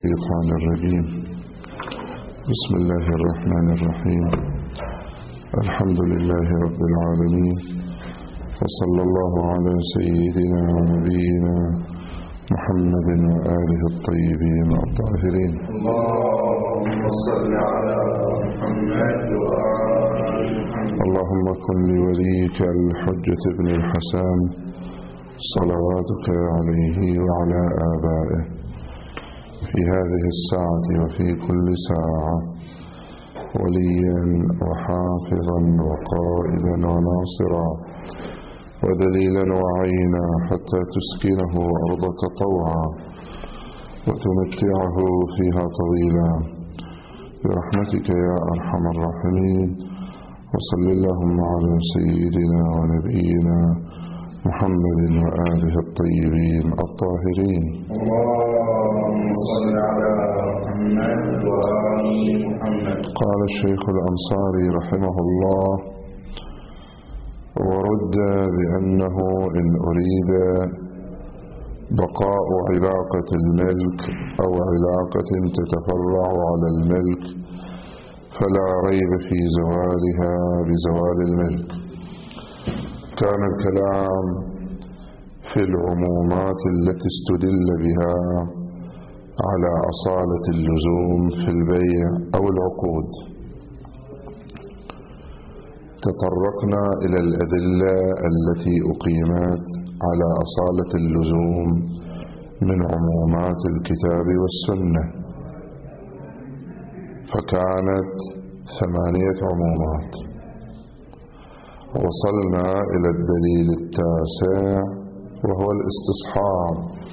الشيطان الرجيم. بسم الله الرحمن الرحيم. الحمد لله رب العالمين، وصلى الله على سيدنا ونبينا محمد وآله الطيبين الطاهرين. اللهم صل على محمد وآل محمد. اللهم كن لوليك الحجة بن الحسن صلواتك عليه وعلى آبائه في هذه الساعة وفي كل ساعة وليا وحافظا وقائدا وناصرا ودليلا وعينا، حتى تسكنه أرضك طوعا وتمتعه فيها طويلا برحمتك يا أرحم الراحمين. وصل اللهم على سيدنا ونبينا محمد وآله الطيبين الطاهرين. اللهم صل على محمد وآل محمد. قال الشيخ الأنصاري رحمه الله: ورد بأنه إن أريد بقاء علاقة الملك أو علاقة تتفرع على الملك فلا ريب في زوالها بزوال الملك. كان الكلام في العمومات التي استدل بها على أصالة اللزوم في البيع أو العقود. تطرقنا إلى الأدلة التي أقيمت على أصالة اللزوم من عمومات الكتاب والسنة، فكانت 8 عمومات. وصلنا إلى الدليل التاسع وهو الاستصحاب،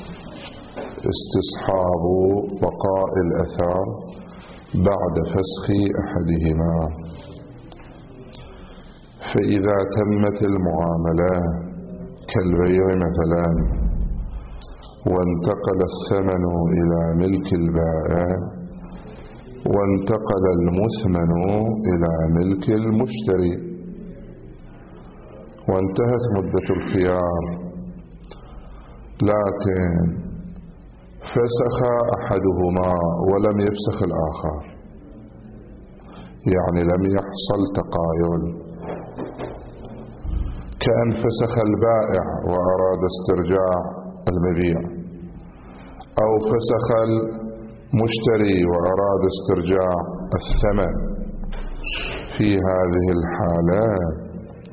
استصحاب بقاء الأثر بعد فسخ أحدهما. فإذا تمت المعاملة كالبيع مثلا وانتقل الثمن إلى ملك البائع وانتقل المثمن إلى ملك المشتري وانتهت مدة الخيار، لكن فسخ أحدهما ولم يفسخ الآخر، يعني لم يحصل تقايل، كأن فسخ البائع وأراد استرجاع المبيع، أو فسخ المشتري وأراد استرجاع الثمن. في هذه الحالة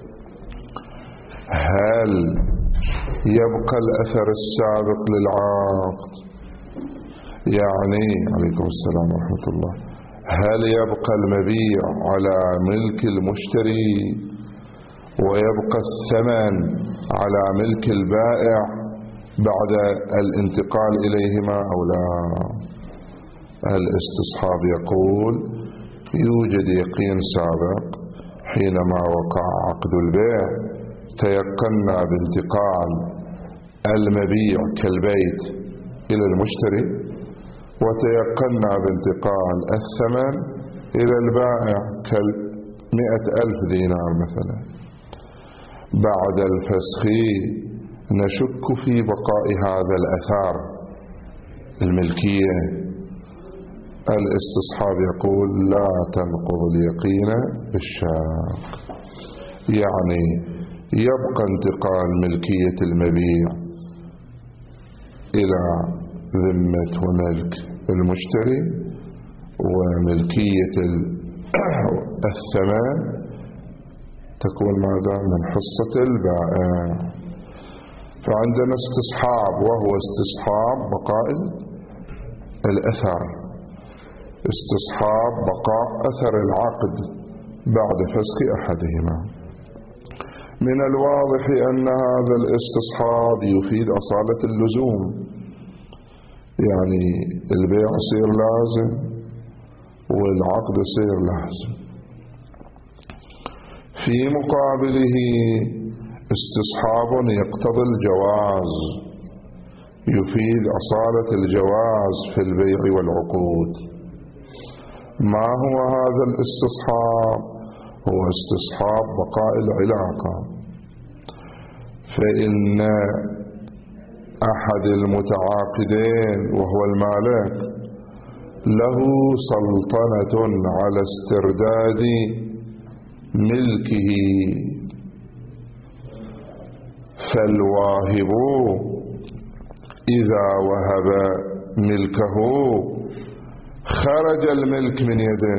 هل يبقى الأثر السابق للعقد؟ يعني عليكم السلام ورحمة الله، هل يبقى المبيع على ملك المشتري ويبقى الثمن على ملك البائع بعد الانتقال إليهما أو لا؟ الاستصحاب يقول يوجد يقين سابق حينما وقع عقد البيع، تيقنا بانتقال المبيع كالبيت إلى المشتري، وتيقنا بانتقال الثمن إلى البائع ك100,000 دينار مثلا. بعد الفسخ نشك في بقاء هذا الأثار الملكية. الاستصحاب يقول لا تنقض اليقين بالشك، يعني يبقى انتقال ملكية المبيع إلى ذمة وملك المشتري، وملكية الثمن تكون ماذا؟ من حصة البائع. فعندنا استصحاب، وهو استصحاب بقاء الأثر، استصحاب بقاء أثر العقد بعد فسخ أحدهما. من الواضح أن هذا الاستصحاب يفيد أصالة اللزوم، يعني البيع يصير لازم والعقد يصير لازم. في مقابله استصحاب يقتضي الجواز، يفيد أصالة الجواز في البيع والعقود. ما هو هذا الاستصحاب؟ هو استصحاب بقاء العلاقة. فإن أحد المتعاقدين وهو المالك له سلطنة على استرداد ملكه، فالواهب إذا وهب ملكه خرج الملك من يده،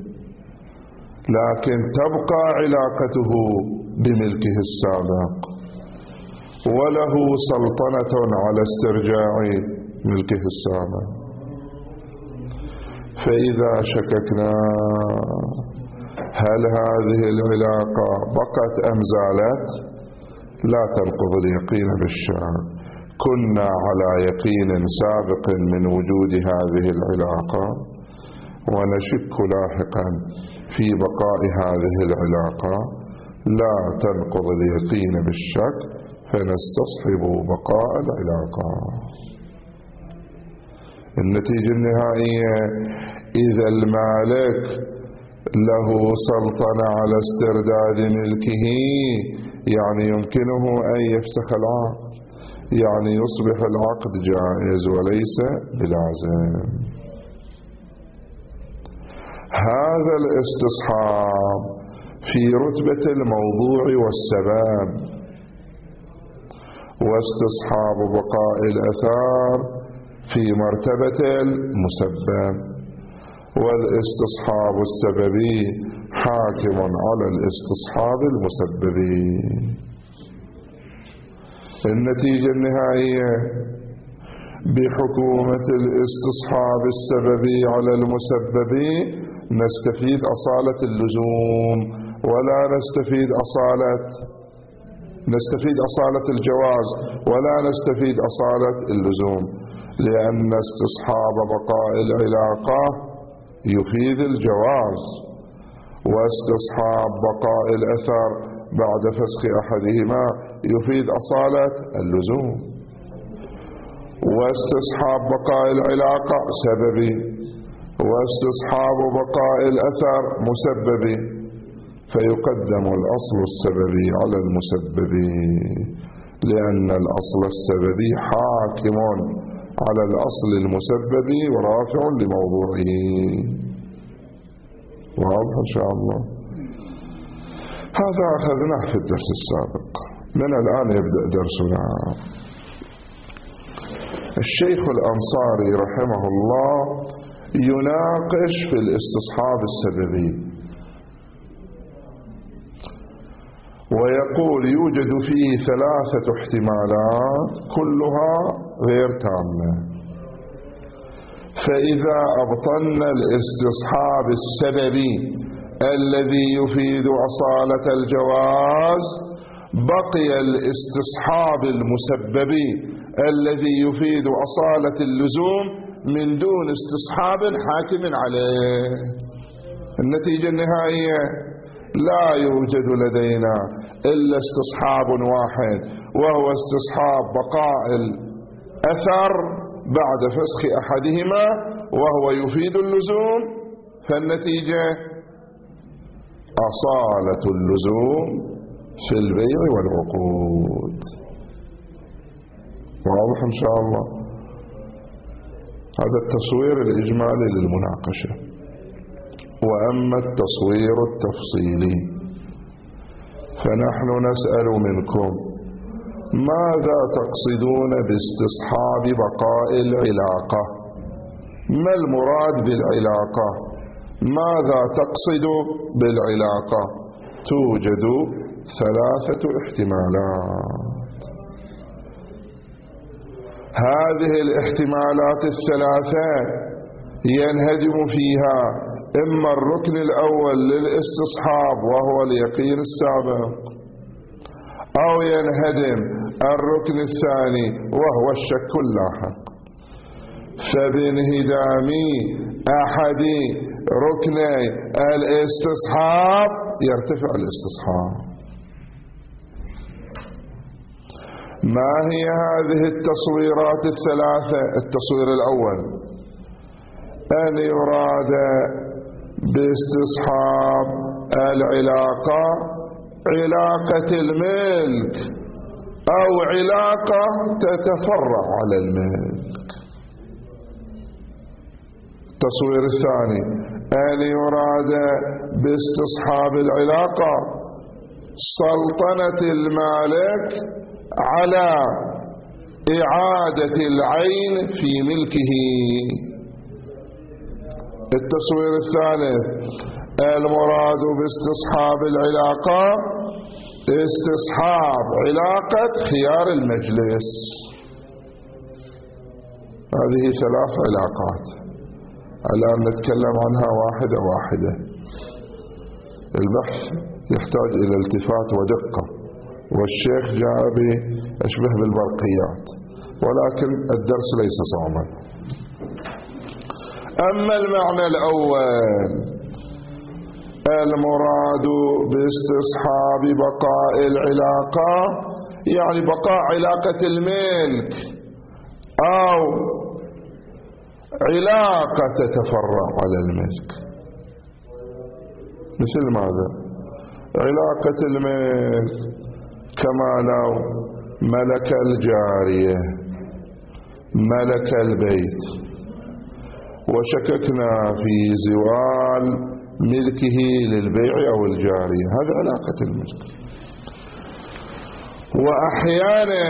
لكن تبقى علاقته بملكه السابق، وله سلطنة على استرجاع ملكه السابق. فإذا شككنا هل هذه العلاقة بقت أم زالت، لا تنقض اليقين بالشك. كنا على يقين سابق من وجود هذه العلاقة، ونشك لاحقا في بقاء هذه العلاقة، لا تنقض اليقين بالشك، فنستصحب بقاء العلاقة. النتيجة النهائية إذا المالك له سلطنة على استرداد ملكه، يعني يمكنه أن يفسخ العقد، يعني يصبح العقد جائز وليس بلازم. هذا الاستصحاب في رتبة الموضوع والسبب، واستصحاب بقاء الأثار في مرتبة المسبب، والاستصحاب السببي حاكم على الاستصحاب المسببي. النتيجة النهائية بحكومة الاستصحاب السببي على المسببي نستفيد أصالة اللزوم، ولا نستفيد أصالة الجواز، ولا نستفيد أصالة اللزوم، لأن استصحاب بقاء العلاقة يفيد الجواز، واستصحاب بقاء الأثر بعد فسخ أحدهما يفيد أصالة اللزوم، واستصحاب بقاء العلاقة سببي، واستصحاب بقاء الأثر مسببي، فيقدم الأصل السببي على المسببي، لأن الأصل السببي حاكم على الأصل المسببي ورافع لموضوعه. واضح إن شاء الله؟ هذا أخذناه في الدرس السابق، من الآن يبدأ درسنا. الشيخ الأنصاري رحمه الله يناقش في الاستصحاب السببي، ويقول يوجد فيه 3 احتمالات كلها غير تامة، فإذا أبطلنا الاستصحاب السببي الذي يفيد أصالة الجواز، بقي الاستصحاب المسببي الذي يفيد أصالة اللزوم من دون استصحاب حاكم عليه. النتيجة النهائية لا يوجد لدينا إلا استصحاب واحد، وهو استصحاب بقاء الأثر بعد فسخ أحدهما، وهو يفيد اللزوم، فالنتيجة أصالة اللزوم في البيع والعقود. واضح إن شاء الله؟ هذا التصوير الإجمالي للمناقشة. وأما التصوير التفصيلي فنحن نسأل منكم ماذا تقصدون باستصحاب بقاء العلاقة؟ ما المراد بالعلاقة؟ ماذا تقصد بالعلاقة؟ توجد 3 احتمالات. هذه الاحتمالات ال3 ينهدم فيها إما الركن الأول للاستصحاب وهو اليقين السابق، أو ينهدم الركن الثاني وهو الشك اللاحق. فبانهدام أحد ركني الاستصحاب يرتفع الاستصحاب. ما هي هذه التصويرات ال3؟ التصوير الأول أن يراد باستصحاب العلاقة علاقة الملك أو علاقة تتفرع على الملك. التصوير الثاني أن يراد باستصحاب العلاقة سلطنة المالك على إعادة العين في ملكه. التصوير الثالث المراد باستصحاب العلاقة استصحاب علاقة خيار المجلس. هذه 3 علاقات الآن نتكلم عنها واحدة واحدة. البحث يحتاج إلى التفات ودقة، والشيخ جاء بأشبه بالبرقيات، ولكن الدرس ليس صعبا. أما المعنى الأول المراد باستصحاب بقاء العلاقة يعني بقاء علاقة الملك أو علاقة تتفرع على الملك. مثل ماذا؟ علاقة الملك كما لو ملك الجارية ملك البيت وشككنا في زوال ملكه للبيع أو الجارية، هذا علاقة الملك. وأحيانا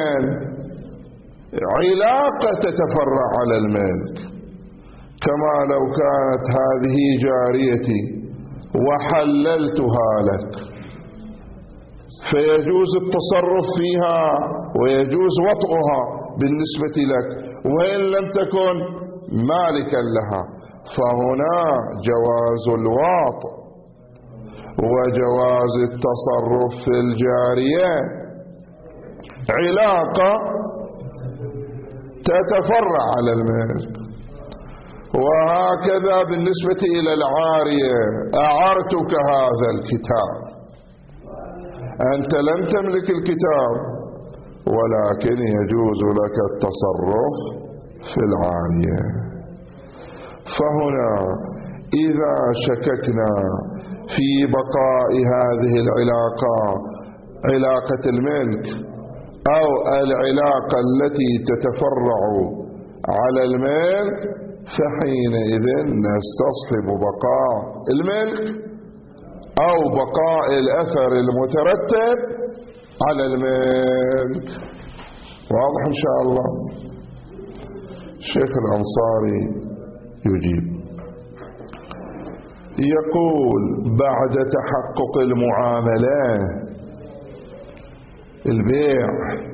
علاقة تتفرع على الملك كما لو كانت هذه جاريتي وحللتها لك فيجوز التصرف فيها ويجوز وطئها بالنسبة لك وإن لم تكن مالكا لها، فهنا جواز الوطء وجواز التصرف في الجارية علاقة تتفرع على الملك. وهكذا بالنسبة إلى العارية أعرتك هذا الكتاب، أنت لم تملك الكتاب ولكن يجوز لك التصرف في العارية. فهنا إذا شككنا في بقاء هذه العلاقة علاقة الملك أو العلاقة التي تتفرع على الملك فحينئذ نستصحب بقاء الملك أو بقاء الأثر المترتب على الملك. واضح إن شاء الله؟ الشيخ الأنصاري يجيب يقول بعد تحقق المعاملة البيع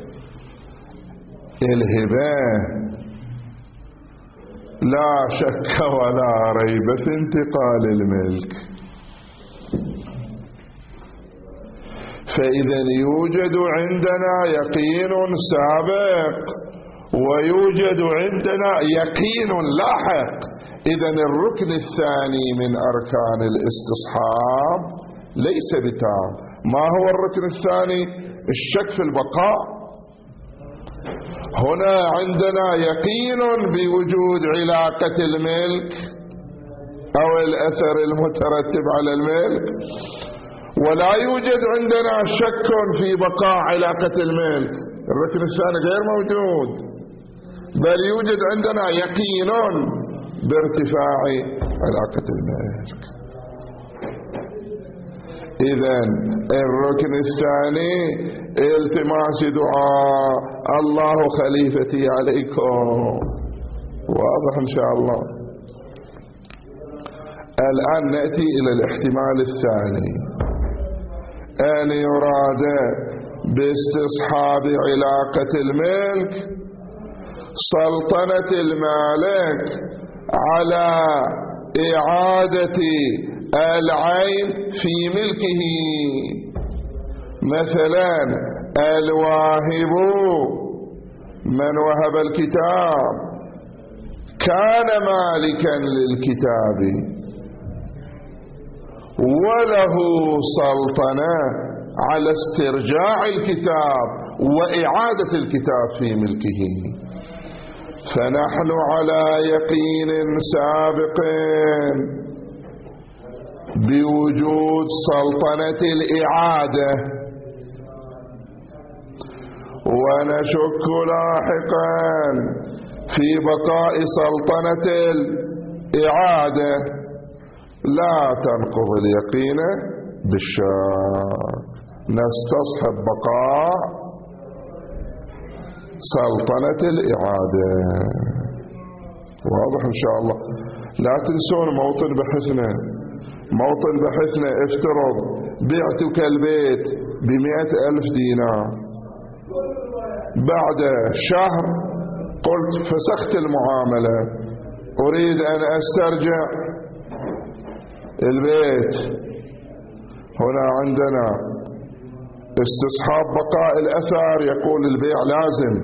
الهبة لا شك ولا ريب في انتقال الملك، فإذا يوجد عندنا يقين سابق ويوجد عندنا يقين لاحق. إذا الركن الثاني من أركان الاستصحاب ليس بتام. ما هو الركن الثاني؟ الشك في البقاء. هنا عندنا يقين بوجود علاقة الملك أو الأثر المترتب على الملك، ولا يوجد عندنا شك في بقاء علاقة الملك. الركن الثاني غير موجود، بل يوجد عندنا يقين بارتفاع علاقة الملك. إذن الركن الثاني التماس دعاء الله خليفتي عليكم. واضح إن شاء الله؟ الآن نأتي إلى الاحتمال الثاني، أن يراد باستصحاب علاقة الملك سلطنة المالك على إعادة العين في ملكه. مثلا الواهب من وهب الكتاب كان مالكا للكتاب وله سلطنة على استرجاع الكتاب وإعادة الكتاب في ملكه، فنحن على يقين سابق بوجود سلطنة الإعادة، ونشك لاحقا في بقاء سلطنة إعادة لا تنقض اليقين بالشك، نستصحب بقاء سلطنة الإعادة. واضح إن شاء الله. لا تنسون موطن بحثنا. موطن بحثنا افترض بعتك البيت ب100,000 دينار، بعد شهر قلت فسخت المعاملة، أريد أن أسترجع البيت. هنا عندنا استصحاب بقاء الأثر، يقول البيع لازم،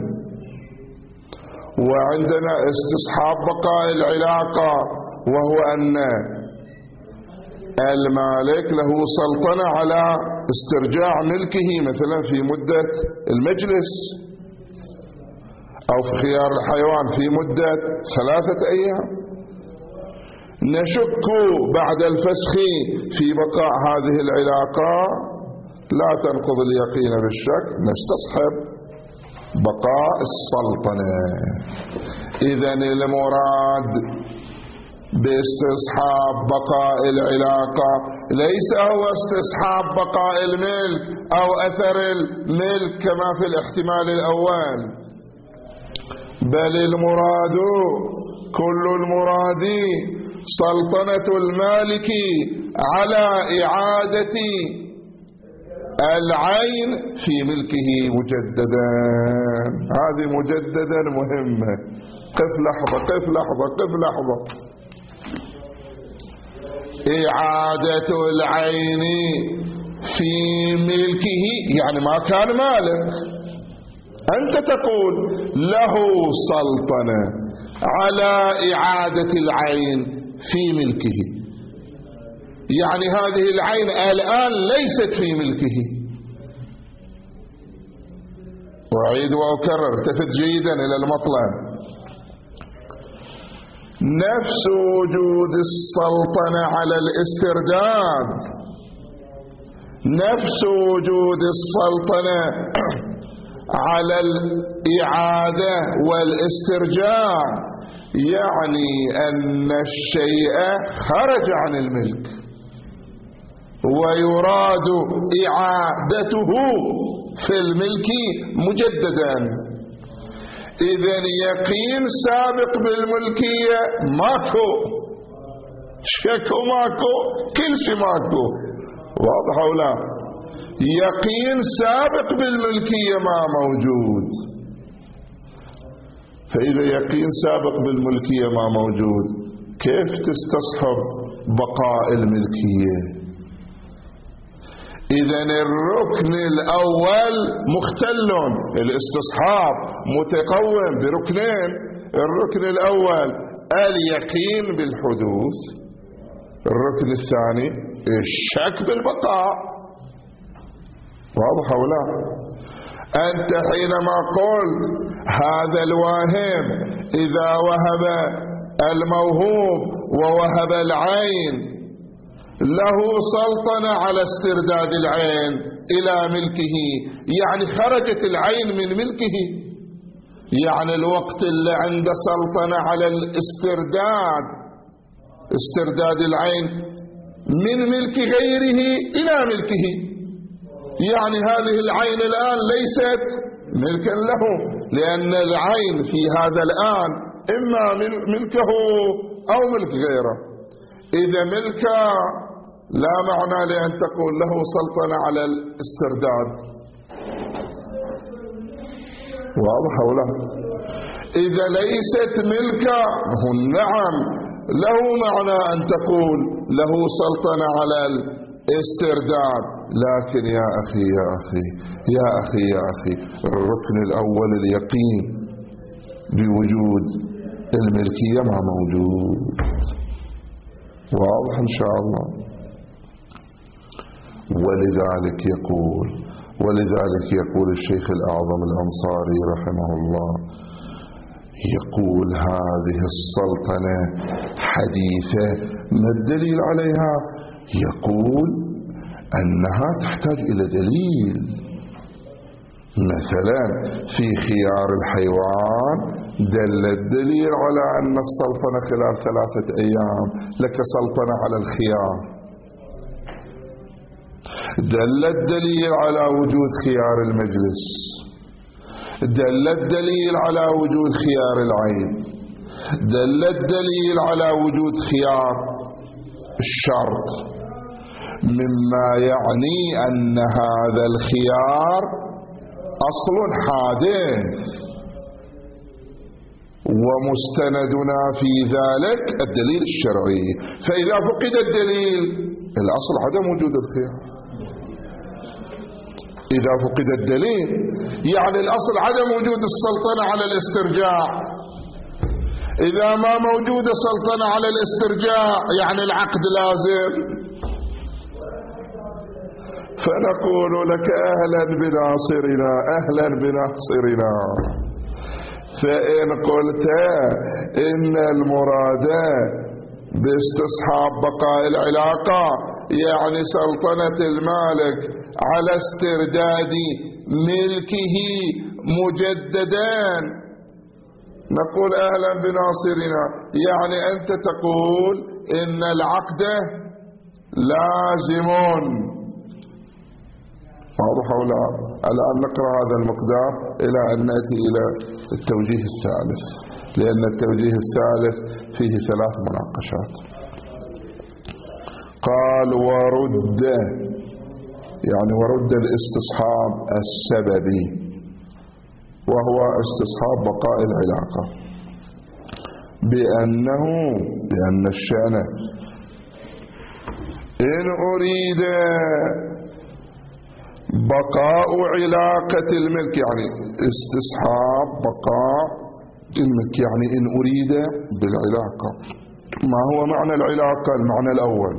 وعندنا استصحاب بقاء العلاقة، وهو أن المالك له سلطنة على استرجاع ملكه مثلا في مدة المجلس، أو في خيار الحيوان في مدة 3 أيام. نشك بعد الفسخ في بقاء هذه العلاقة، لا تنقض اليقين بالشك، نستصحب بقاء السلطنة. إذن المراد باستصحاب بقاء العلاقة ليس هو استصحاب بقاء الملك أو أثر الملك كما في الاحتمال الأول، بل المراد كل المراد سلطنة المالك على إعادة العين في ملكه مجددا. هذه مجددا مهمة. قف لحظة قف لحظة قف لحظة. إعادة العين في ملكه يعني ما كان مالك، أنت تقول له سلطنة على إعادة العين في ملكه، يعني هذه العين الآن ليست في ملكه. أعيد وأكرر، التفت جيدا إلى المطلب. نفس وجود السلطنة على الاسترداد، نفس وجود السلطنة على الإعادة والاسترجاع، يعني أن الشيء خرج عن الملك ويراد إعادته في الملك مجددا. إذن يقين سابق بالملكية ماكو، شك ماكو، كل شيء ماكو. واضح أو لا؟ يقين سابق بالملكية ما موجود. فإذا يقين سابق بالملكية ما موجود، كيف تستصحب بقاء الملكية؟ إذن الركن الأول مختل، الاستصحاب متقوم بركنين. الركن الأول اليقين بالحدوث، الركن الثاني الشك بالبقاء. واضح أو لا؟ أنت حينما قلت هذا الواهب إذا وهب الموهوب ووهب العين له سلطنة على استرداد العين إلى ملكه، يعني خرجت العين من ملكه، يعني الوقت اللي عنده سلطنة على الاسترداد، استرداد العين من ملك غيره إلى ملكه، يعني هذه العين الآن ليست ملكا له، لأن العين في هذا الآن إما ملكه أو ملك غيره. إذا ملكه لا معنى لأن تقول له سلطنة على الاسترداد. واضح أو لا؟ إذا ليست ملكه نعم له معنى أن تقول له سلطنة على الاسترداد، لكن يا أخي يا أخي يا أخي يا أخي، الركن الأول اليقين بوجود الملكية ما موجود. واضح إن شاء الله. ولذلك يقول الشيخ الأعظم الأنصاري رحمه الله، يقول هذه السلطنة حديثة، ما الدليل عليها؟ يقول أنها تحتاج إلى دليل. مثلا في خيار الحيوان دل الدليل على أن السلطنة خلال 3 أيام لك سلطنة على الخيار. دل الدليل على وجود خيار المجلس. دل الدليل على وجود خيار العين. دل الدليل على وجود خيار الشرط، مما يعني أن هذا الخيار أصل حادث، ومستندنا في ذلك الدليل الشرعي. فإذا فقد الدليل الأصل عدم وجود الخيار. إذا فقد الدليل يعني الأصل عدم وجود السلطنة على الاسترجاع. إذا ما موجود سلطنة على الاسترجاع يعني العقد لازم. فنقول لك أهلا بناصرنا، أهلا بناصرنا. فإن قلت إن المراد باستصحاب بقاء العلاقة يعني سلطنة المالك على استرداد ملكه مجددا، نقول أهلا بناصرنا. يعني أنت تقول إن العقد لازم. واضح ولا؟ الآن نقرأ هذا المقدار إلى أن نأتي إلى التوجيه الثالث، لأن التوجيه الثالث فيه 3 مناقشات. قال ورد، يعني ورد الاستصحاب السببي، وهو استصحاب بقاء العلاقة، بأن الشأن إن أريد بقاء علاقة الملك، يعني استصحاب بقاء الملك يعني إن أريد بالعلاقة. ما هو معنى العلاقة؟ المعنى الأول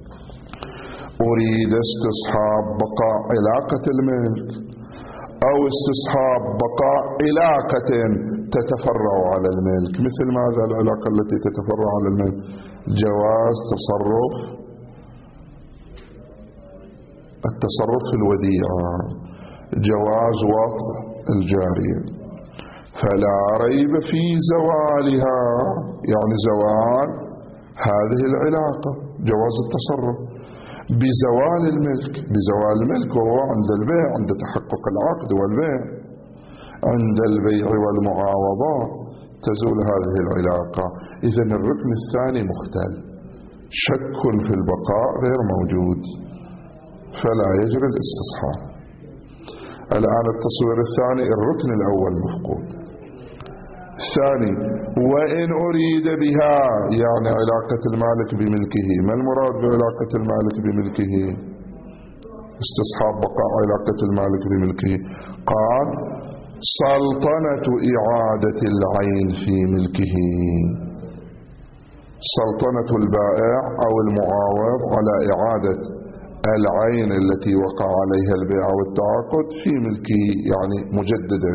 أريد استصحاب بقاء علاقة الملك، أو استصحاب بقاء علاقة تتفرع على الملك. مثل ماذا العلاقة التي تتفرع على الملك؟ جواز تصرف، التصرف في الوديعة، جواز وطء الجارية. فلا ريب في زوالها، يعني زوال هذه العلاقة، جواز التصرف بزوال الملك. بزوال الملك وهو عند البيع، عند تحقق العقد والبيع. عند البيع والمعاوضة تزول هذه العلاقة. إذن الركن الثاني مختل، شك في البقاء غير موجود، فلا يجري الاستصحاب. الآن التصوير الثاني، الركن الأول مفقود. الثاني وإن أريد بها، يعني علاقة المالك بملكه. ما المراد بعلاقة المالك بملكه؟ استصحاب بقاء علاقة المالك بملكه. قال سلطنة إعادة العين في ملكه، سلطنة البائع أو المعاوض على إعادة العين التي وقع عليها البيع والتعاقد في ملكه، يعني مجددا.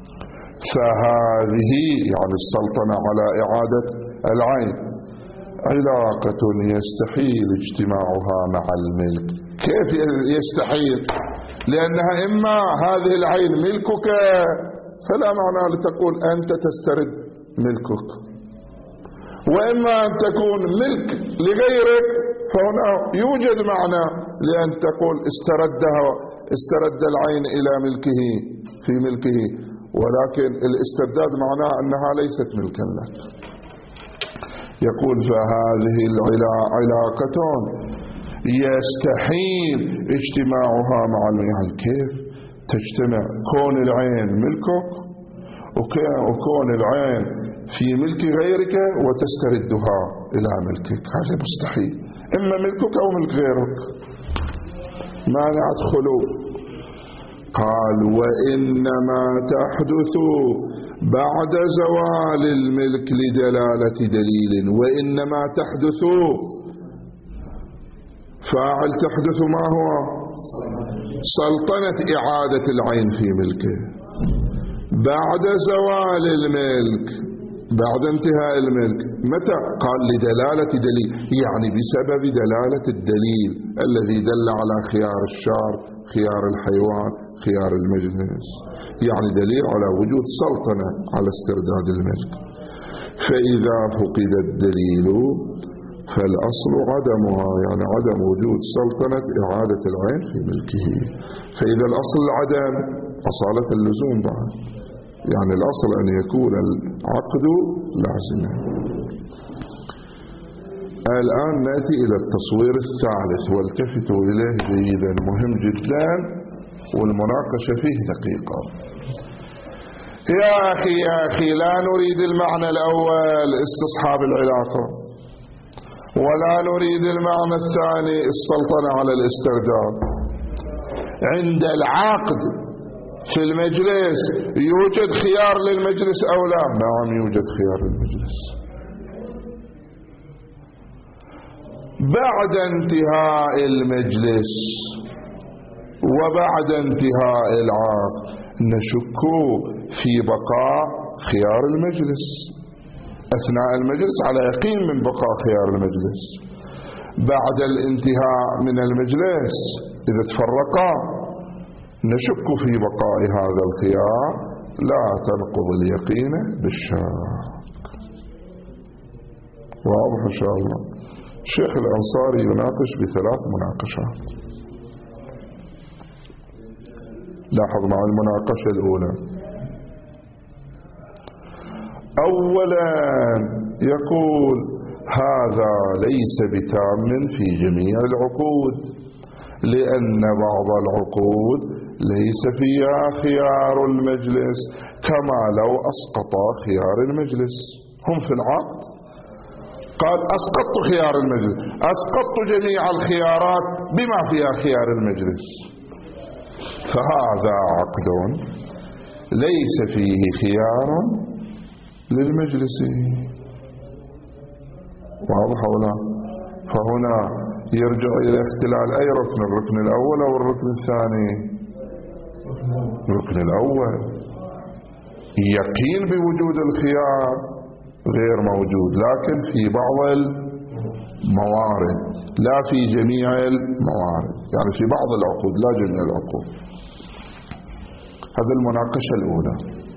فهذه يعني السلطنة على إعادة العين علاقة يستحيل اجتماعها مع الملك. كيف يستحيل؟ لأنها إما هذه العين ملكك فلا معنى لتقول أنت تسترد ملكك، وإما أن تكون ملك لغيرك، فهنا يوجد معنى لأن تقول استرد العين إلى ملكه في ملكه، ولكن الاسترداد معناه أنها ليست ملكا لك. يقول فهذه العلاقة يستحيل اجتماعها مع الملك. كيف تجتمع؟ كون العين ملكك وكون العين في ملك غيرك وتستردها إلى ملكك، هذا مستحيل. إما ملكك أو ملك غيرك، ما ندخل. قال وإنما تحدث بعد زوال الملك لدلالة دليل. وإنما تحدث، فاعل تحدث ما هو؟ سلطنة إعادة العين في ملكه بعد زوال الملك، بعد انتهاء الملك متى؟ قال لدلالة دليل، يعني بسبب دلالة الدليل الذي دل على خيار الشارع، خيار الحيوان، خيار المجلس، يعني دليل على وجود سلطنة على استرداد الملك. فإذا فقد الدليل فالأصل عدمها، يعني عدم وجود سلطنة إعادة العين في ملكه. فإذا الأصل العدم أصالة اللزوم بعد، يعني الأصل أن يكون العقد لازما. الآن نأتي إلى التصوير الثالث، والتفتوا إليه جيدا، مهم جدا والمناقشة فيه دقيقة. يا أخي لا نريد المعنى الأول استصحاب العلاقة، ولا نريد المعنى الثاني السلطنة على الاسترداد. عند العقد في المجلس يوجد خيار للمجلس أو لا؟ نعم يوجد خيار للمجلس. بعد انتهاء المجلس وبعد انتهاء العقد نشك في بقاء خيار المجلس. أثناء المجلس على يقين من بقاء خيار المجلس. بعد الانتهاء من المجلس إذا تفرقا نشك في بقاء هذا الخيار، لا تنقض اليقين بالشك. واضح إن شاء الله. الشيخ الأنصاري يناقش بثلاث مناقشات. لاحظ مع المناقشة الأولى، أولا يقول هذا ليس بتام في جميع العقود، لأن بعض العقود ليس فيها خيار المجلس، كما لو أسقط خيار المجلس. هم في العقد قال أسقطت خيار المجلس، أسقطت جميع الخيارات بما فيها خيار المجلس، فهذا عقد ليس فيه خيار للمجلس. واضح ولا؟ فهنا يرجع إلى اختلال أي ركن، الركن الأول أو الركن الثاني؟ الركن الأول. يقين بوجود الخيار غير موجود، لكن في بعض الموارد، لا في جميع الموارد، يعني في بعض العقود لا جميع العقود. هذه المناقشة الأولى.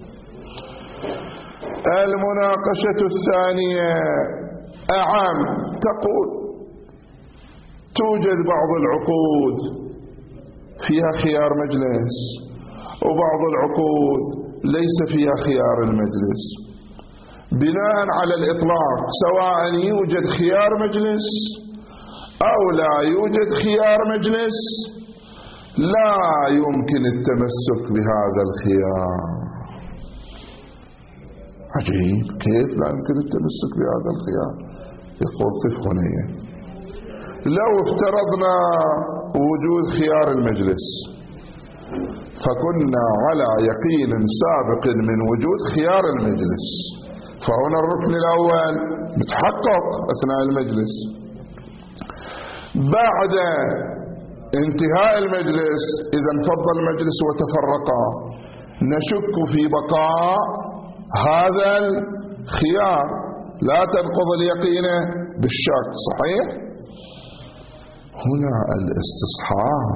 المناقشة الثانية أعم، تقول توجد بعض العقود فيها خيار مجلس، وبعض العقود ليس فيها خيار المجلس. بناء على الإطلاق سواء يوجد خيار مجلس أو لا يوجد خيار مجلس لا يمكن التمسك بهذا الخيار. عجيب، كيف لا يمكن التمسك بهذا الخيار؟ يقول قف هنا. لو افترضنا وجود خيار المجلس فكنا على يقين سابق من وجود خيار المجلس، فهنا الركن الأول متحقق أثناء المجلس. بعد انتهاء المجلس إذا انفض المجلس وتفرقا نشك في بقاء هذا الخيار، لا تنقض اليقين بالشك. صحيح؟ هنا الاستصحاب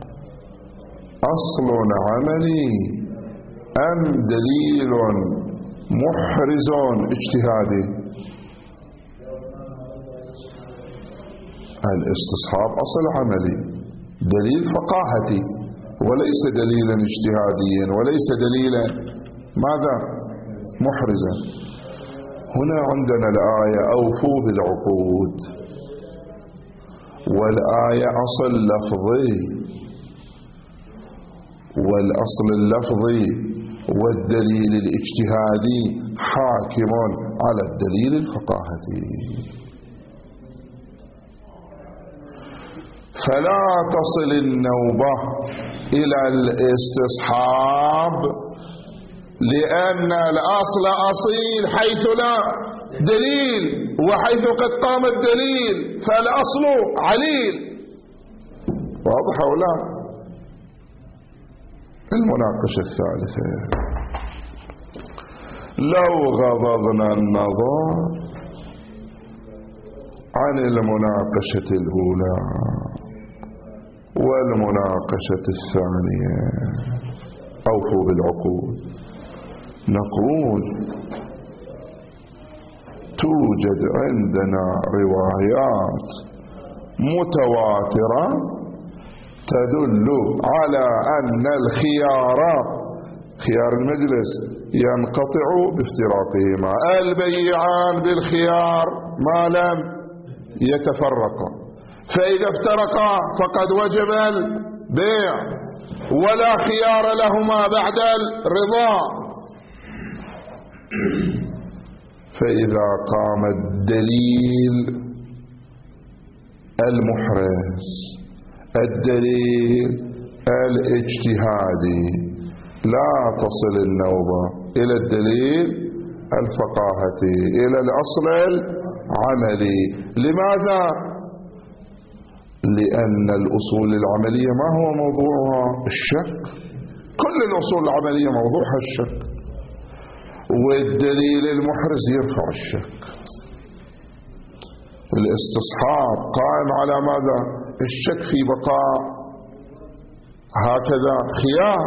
أصل عملي أم دليل محرز اجتهادي؟ الاستصحاب أصل عملي، دليل فقاهتي، وليس دليلا اجتهاديا، وليس دليلا ماذا؟ محرزا. هنا عندنا الآية أوفوا بالعقود، والآية أصل لفظي، والأصل اللفظي والدليل الاجتهادي حاكم على الدليل الفقاهتي، فلا تصل النوبة إلى الاستصحاب، لأن الأصل أصيل حيث لا دليل، وحيث قد قام الدليل فالأصل عليل. واضح أو لا؟ المناقشة الثالثة، لو غضضنا النظر عن المناقشة الأولى والمناقشة الثانية. أوفوا بالعقود. نقول توجد عندنا روايات متواترة تدل على أن الخيار، خيار المجلس، ينقطع بافتراقهما. البيعان بالخيار ما لم يتفرقا، فإذا افترقا فقد وجب البيع ولا خيار لهما بعد الرضا. فإذا قام الدليل المحرز، الدليل الاجتهادي، لا تصل النوبة إلى الدليل الفقاهتي، إلى الأصل العملي. لماذا؟ لأن الأصول العملية ما هو موضوعها؟ الشك. كل الأصول العملية موضوعها الشك، والدليل المحرز يرفع الشك. الاستصحاب قائم على ماذا؟ الشك في بقاء هكذا خيار.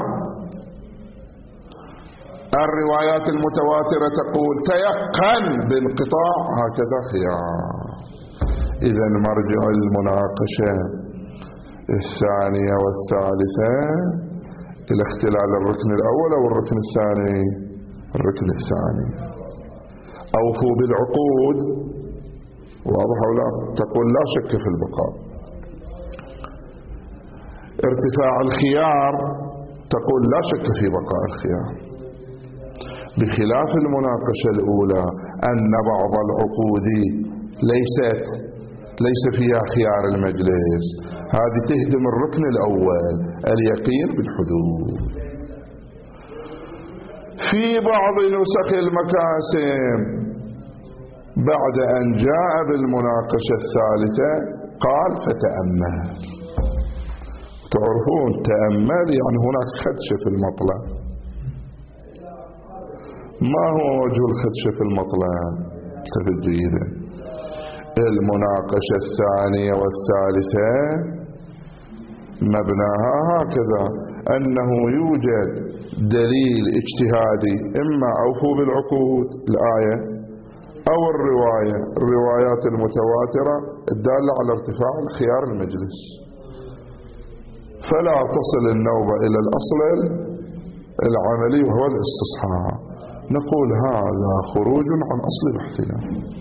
الروايات المتواترة تقول تيقن بانقطاع هكذا خيار. إذا مرجع المناقشة الثانية والثالثة إلى اختلال الركن الأول أو الركن الثاني؟ الركن الثاني. أوفوا بالعقود، واضح أو لا؟ تقول لا شك في البقاء. ارتفاع الخيار تقول لا شك في بقاء الخيار، بخلاف المناقشة الأولى أن بعض العقود ليس فيها خيار المجلس. هذه تهدم الركن الأول، اليقين بالحدود. في بعض نسخ المكاسب بعد أن جاء بالمناقشة الثالثة قال فتأمل. تعرفون تأمل يعني هناك خدشة في المطلب. ما هو وجه الخدشة في المطلب؟ تفد جيدا. المناقشة الثانية والثالثة مبناها هكذا، أنه يوجد دليل اجتهادي، إما أوفوا بالعقود الآية أو الروايات المتواترة الدالة على ارتفاع خيار المجلس، فلا تصل النوبة إلى الأصل العملي وهو الاستصحاب. نقول هذا خروج عن أصل بحثنا،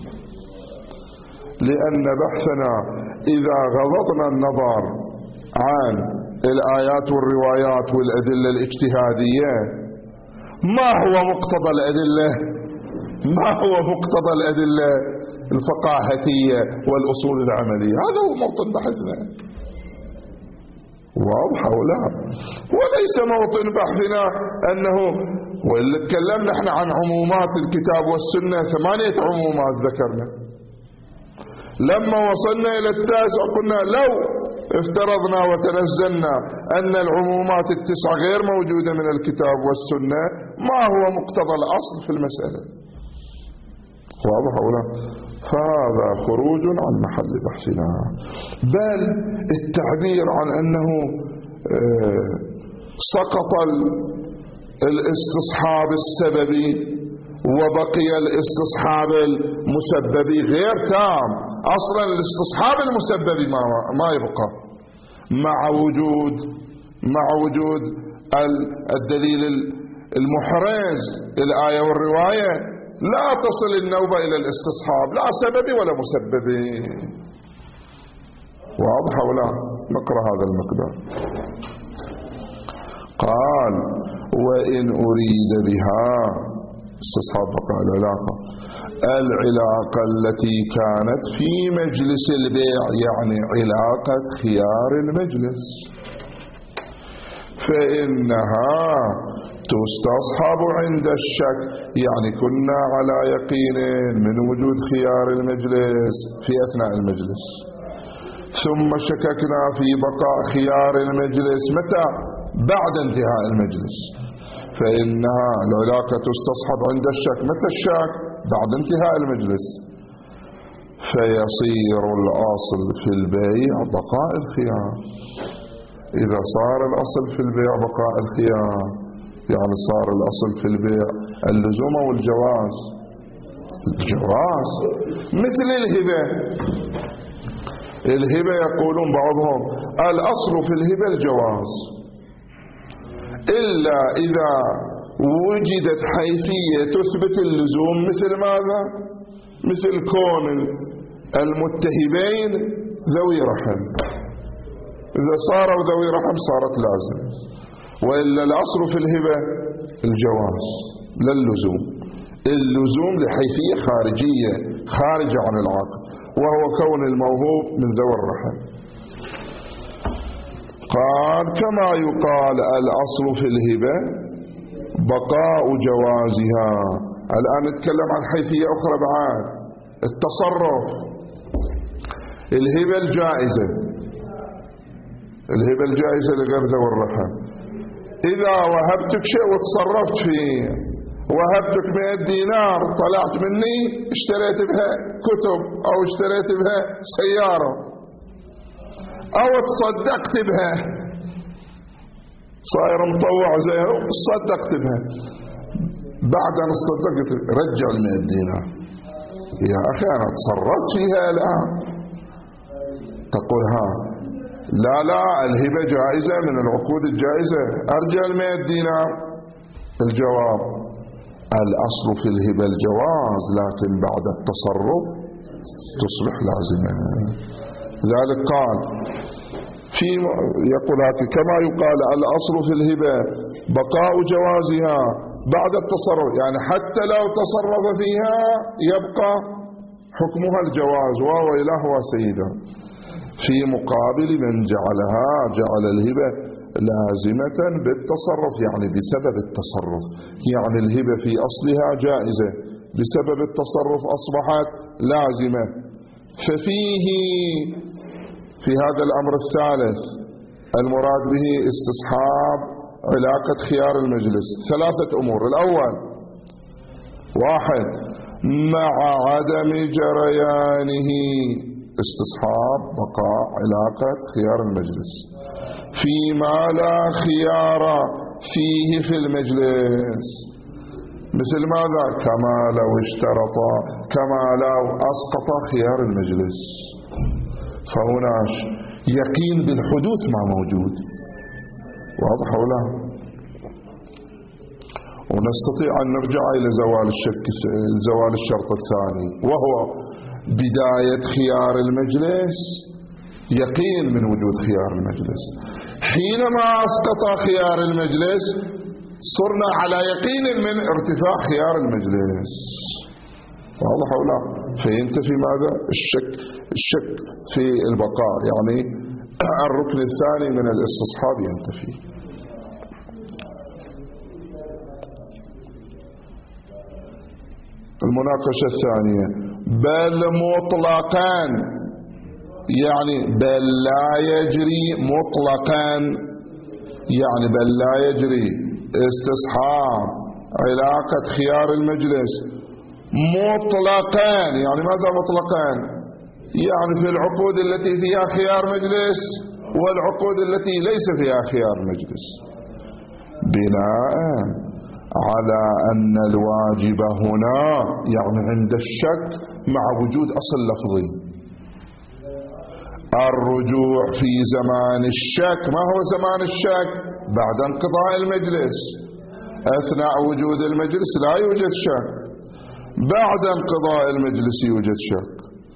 لأن بحثنا إذا غضضنا النظر عن الآيات والروايات والأدلة الاجتهادية، ما هو مقتضى الأدلة؟ ما هو مقتضى الأدلة الفقاهتية والأصول العملية؟ هذا هو موطن بحثنا. واضح أو لا؟ وليس موطن بحثنا أنه، وإلا تكلمنا احنا عن عمومات الكتاب والسنة، 8 عمومات ذكرنا. لما وصلنا إلى 9 قلنا لو افترضنا وتنزلنا أن العمومات 9 غير موجودة من الكتاب والسنة، ما هو مقتضى الأصل في المسألة؟ واضح أو لا؟ فهذا خروج عن محل بحثنا. بل التعبير عن أنه سقط الاستصحاب السببي وبقي الاستصحاب المسببي غير تام. أصلا الاستصحاب المسببي ما يبقى مع وجود الدليل المحرز الآية والرواية. لا تصل النوبة إلى الاستصحاب، لا سببي ولا مسببي. واضح ولا؟ نقرأ هذا المقدار. قال وإن أريد بها استصحاب بقاء العلاقة التي كانت في مجلس البيع، يعني علاقة خيار المجلس، فإنها تستصحب عند الشك. يعني كنا على يقين من وجود خيار المجلس في أثناء المجلس، ثم شككنا في بقاء خيار المجلس متى؟ بعد انتهاء المجلس. فإنها العلاقة تستصحب عند الشك. متى الشك؟ بعد انتهاء المجلس. فيصير الأصل في البيع بقاء الخيار. إذا صار الأصل في البيع بقاء الخيار يعني صار الأصل في البيع اللزوم أو الجواز؟ الجواز. مثل الهبة. الهبة يقولون بعضهم الأصل في الهبة الجواز، إلا إذا وجدت حيثية تثبت اللزوم. مثل ماذا؟ مثل كون المتهبين ذوي رحم، إذا صاروا ذوي رحم صارت لازم، وإلا الأصل في الهبة الجواز لا اللزوم. اللزوم لحيثية خارجية خارجة عن العقد، وهو كون الموهوب من ذوي الرحم. قال كما يقال الأصل في الهبة بقاء جوازها. الآن نتكلم عن حيثية أخرى بعد، التصرف. الهبة الجائزة، الهبة الجائزة لغير ذوي الرحم، إذا وهبتك شيء وتصرفت فيه، وهبتك 100 دينار طلعت مني اشتريت بها كتب أو اشتريت بها سيارة أو تصدقت بها، صاير مطوع زيها وصدقت بها، بعد أن صدقت رجع 100 دينار. يا أخي أنا تصرفت فيها الآن. تقول ها لا الهبة جائزة من العقود الجائزة، أرجع 100 دينار. الجواب الأصل في الهبة الجواز، لكن بعد التصرف تصبح لازمة. ذلك قال في يقول كما يقال الأصل في الهبة بقاء جوازها بعد التصرف، يعني حتى لو تصرف فيها يبقى حكمها الجواز وويله وسيدا، في مقابل من جعل الهبة لازمة بالتصرف، يعني بسبب التصرف. يعني الهبة في أصلها جائزة، بسبب التصرف أصبحت لازمة. ففيه في هذا الأمر الثالث المراد به استصحاب علاقة خيار المجلس 3 أمور. الأول 1 مع عدم جريانه استصحاب بقاء علاقة خيار المجلس فيما لا خيار فيه في المجلس. مثل ماذا؟ كما لو اشترط، كما لو أسقط خيار المجلس، فهنا يقين بالحدوث ما موجود. واضح ولا؟ ونستطيع أن نرجع إلى زوال الشرط الثاني، وهو بداية خيار المجلس، يقين من وجود خيار المجلس. حينما أسقط خيار المجلس صرنا على يقين من ارتفاع خيار المجلس. واضح أو لا؟ فينتفي ماذا؟ الشك في البقاء، يعني الركن الثاني من الاستصحاب ينتفي. المناقشة الثانية بل مطلقا، يعني بل لا يجري مطلقا، يعني بل لا يجري استصحاب علاقة خيار المجلس مطلقا. يعني ماذا مطلقا؟ يعني في العقود التي فيها خيار مجلس والعقود التي ليس فيها خيار مجلس، بناء على أن الواجب هنا يعني عند الشك مع وجود أصل لفظي. الرجوع في زمان الشك، ما هو زمان الشك؟ بعد انقضاء المجلس. أثناء وجود المجلس لا يوجد شك، بعد انقضاء المجلس يوجد شك.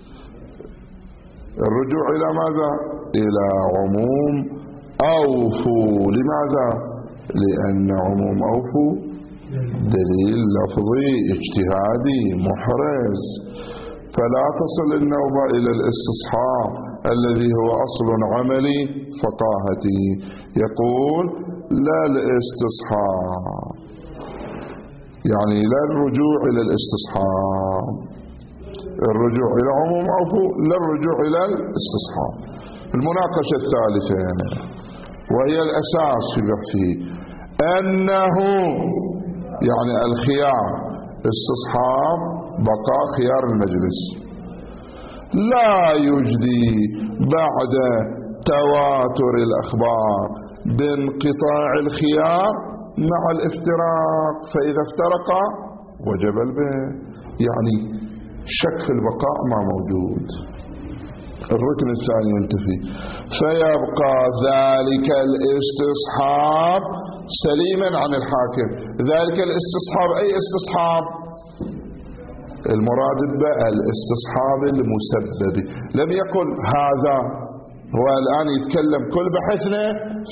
الرجوع إلى ماذا؟ إلى عموم أوفوا. لماذا؟ لأن عموم أوفوا دليل لفظي اجتهادي محرز، فلا تصل النوبة إلى الاستصحاب الذي هو أصل عملي فقاهتي. يقول لا الاستصحاب، يعني لا الرجوع إلى الاستصحاب، الرجوع إلى عموم أوفوا لا الرجوع إلى الاستصحاب. المناقشة الثالثة وهي الأساس في بحثه أنه يعني الخيار استصحاب بقاء خيار المجلس لا يجدي بعد تواتر الأخبار بانقطاع الخيار مع الافتراق، فإذا افترقا وجب البيع. يعني شك في البقاء ما موجود. الركن الثاني ينتفي، فيبقى ذلك الاستصحاب سليما عن الحاكم. ذلك الاستصحاب أي استصحاب؟ المراد بقى الاستصحاب المسبب. لم يقل هذا، هو الآن يتكلم كل بحثنا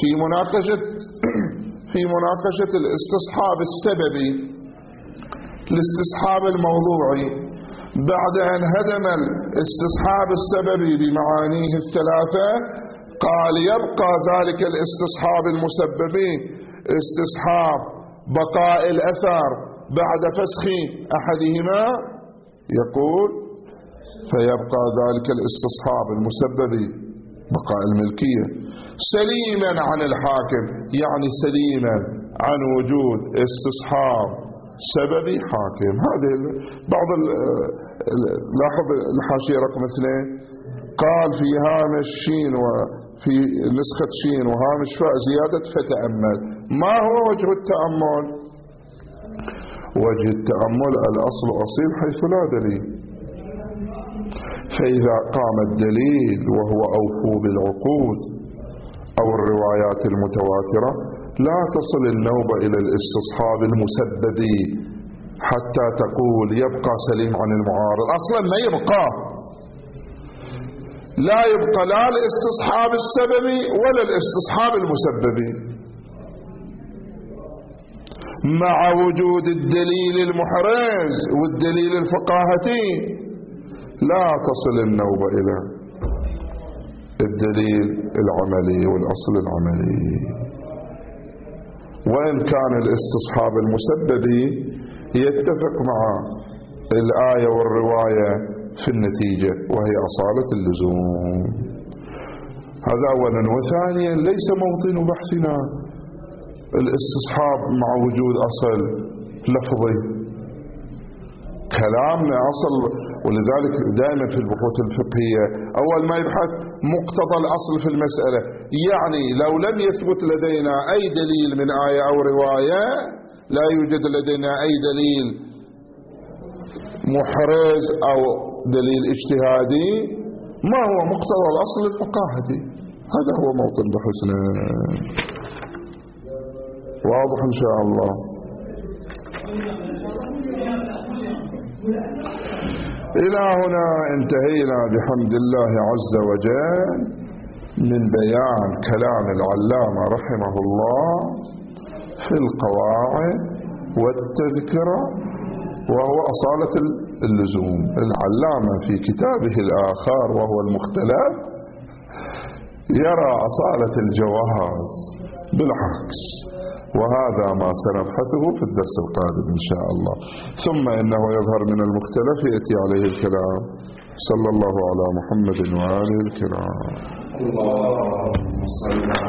في مناقشة الاستصحاب السببي، الاستصحاب الموضوعي. بعد أن هدم الاستصحاب السببي بمعانيه الثلاثة قال يبقى ذلك الاستصحاب المسببي استصحاب بقاء الأثر بعد فسخ أحدهما. يقول فيبقى ذلك الاستصحاب المسببي بقاء الملكية سليما عن الحاكم، يعني سليما عن وجود استصحاب سببي حاكم. هذه بعض لاحظ الحاشية رقم 2 قال في هامش شين وفي نسخة شين وهامش فاء زيادة فتأمل. ما هو وجه التأمل؟ وجه التأمل الأصل أصيل حيث لا دليل، فإذا قام الدليل وهو أوفوا بالعقود أو الروايات المتواترة لا تصل النوبة إلى الاستصحاب المسببي حتى تقول يبقى سليم عن المعارض. أصلا ما يبقى، لا يبقى لا الاستصحاب السببي ولا الاستصحاب المسببي مع وجود الدليل المحرز والدليل الفقاهتي. لا تصل النوبة إلى الدليل العملي والأصل العملي، وإن كان الاستصحاب المسببي يتفق مع الآية والرواية في النتيجة وهي أصالة اللزوم. هذا أولا. وثانيا ليس موطن بحثنا الاستصحاب مع وجود أصل لفظي، كلامنا أصل. ولذلك دائما في البحوث الفقهية أول ما يبحث مقتضى الأصل في المسألة، يعني لو لم يثبت لدينا أي دليل من آية أو رواية، لا يوجد لدينا أي دليل محرز أو دليل اجتهادي، ما هو مقتضى الأصل الفقاهتي؟ هذا هو موطن بحثنا. واضح إن شاء الله. إلى هنا انتهينا بحمد الله عز وجل من بيان كلام العلامة رحمه الله في القواعد والتذكرة، وهو أصالة اللزوم. العلامة في كتابه الآخر وهو المختلف يرى أصالة الجواز بالعكس، وهذا ما سنبحثه في الدرس القادم إن شاء الله. ثم إنه يظهر من المختلف يأتي عليه الكلام. صلى الله على محمد وآله الكرام. اللهم صل